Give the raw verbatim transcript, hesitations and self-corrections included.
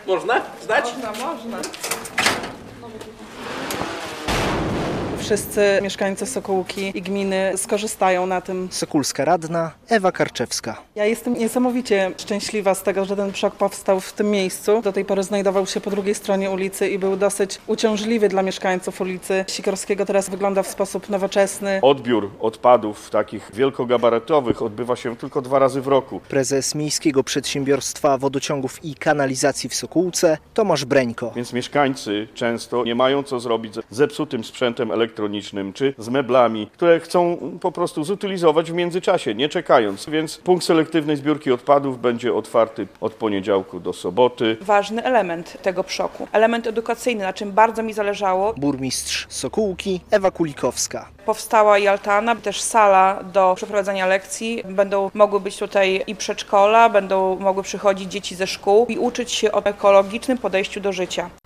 Można zdać? Można, można. Wszyscy mieszkańcy Sokółki i gminy skorzystają na tym. Sokólska radna Ewa Karczewska. Ja jestem niesamowicie szczęśliwa z tego, że ten przok powstał w tym miejscu. Do tej pory znajdował się po drugiej stronie ulicy i był dosyć uciążliwy dla mieszkańców ulicy Sikorskiego. Teraz wygląda w sposób nowoczesny. Odbiór odpadów takich wielkogabarytowych odbywa się tylko dwa razy w roku. Prezes Miejskiego Przedsiębiorstwa Wodociągów i Kanalizacji w Sokółce Tomasz Breńko. Więc mieszkańcy często nie mają co zrobić z zepsutym sprzętem elektronicznym czy z meblami, które chcą po prostu zutylizować w międzyczasie, nie czekając. Więc punkt selektywnej zbiórki odpadów będzie otwarty od poniedziałku do soboty. Ważny element tego przoku. Element edukacyjny, na czym bardzo mi zależało. Burmistrz Sokółki Ewa Kulikowska. Powstała i altana, też sala do przeprowadzania lekcji. Będą mogły być tutaj i przedszkola, będą mogły przychodzić dzieci ze szkół i uczyć się o ekologicznym podejściu do życia.